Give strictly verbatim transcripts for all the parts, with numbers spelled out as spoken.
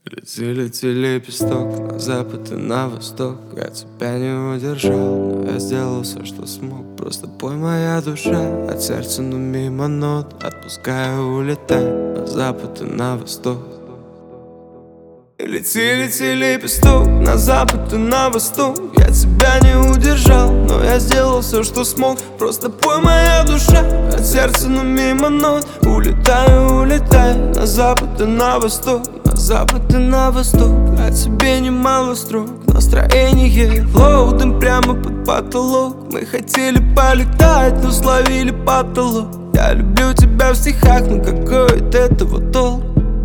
Лети, лети, лепесток, на запад и на восток. Я тебя не удержал, но я сделал все, что смог. Просто пой, моя душа, от сердца, но мимо нот. Отпускаю, улетай на запад и на восток. Лети, лети, лепесток, на запад и на восток. Я тебя не удержал, но я сделал все, что смог. Просто пой, моя душа, от сердца, но мимо нот. Улетаю, улетай на запад и на восток. На запад и на восток, а тебе немало строк. Настроение лоудом прямо под потолок. Мы хотели полетать, но словили потолок. Я люблю тебя в стихах, но какой от этого толк?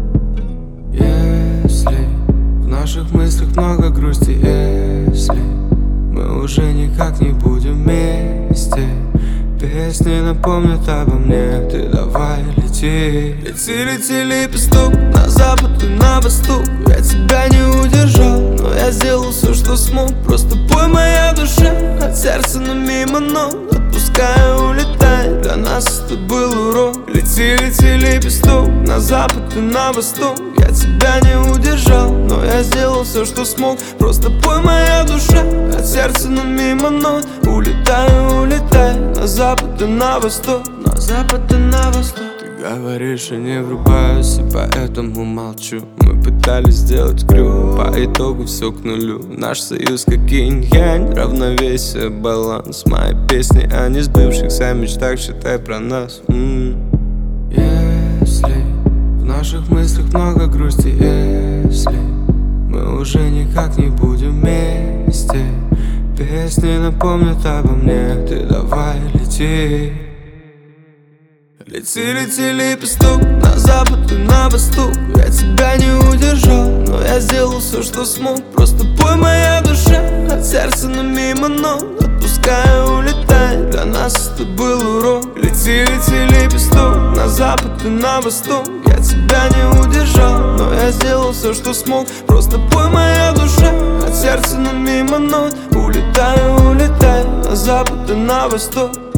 Если в наших мыслях много грусти, если мы уже никак не будем вместе, песни напомнят обо мне, ты давай лети. Лети, лети, лепесток, на запад и на восток. Я тебя не удержал, но я сделал все, что смог. Просто пой, моя душа, от сердца, но мимо нот. Отпускаю, улетай, для нас это был урок. Лети, лети, лепесток, на запад и на восток. Я тебя не удержал, но я сделал все, что смог. Просто пой, моя душа, от сердца, но мимо нот. Улетаю, улетай на запад и на восток. На запад и на восток. Ты говоришь, я не врубаюсь, и поэтому молчу. Мы пытались сделать крюк, по итогу все к нулю. Наш союз как инь-янь, равновесие, баланс. Мои песни о несбывшихся мечтах, считай про нас. М-м. Если в наших мыслях много грусти, если мы уже никак не будем вместе, песни напомнят обо мне, ты давай лети. Лети, лети, лепесток, на запад и на восток. Я тебя не удержал, но я сделал все, что смог. Просто пой, моя душа, от сердца, но мимо нот. Отпускаю, улетай, для нас это был урок. Лети, лети, лепесток, на запад и на восток. Я тебя не удержал, но я сделал все, что смог. Просто пой, моя душа, от сердца, но мимо нот. Улетаю, улетай на запад и на восток.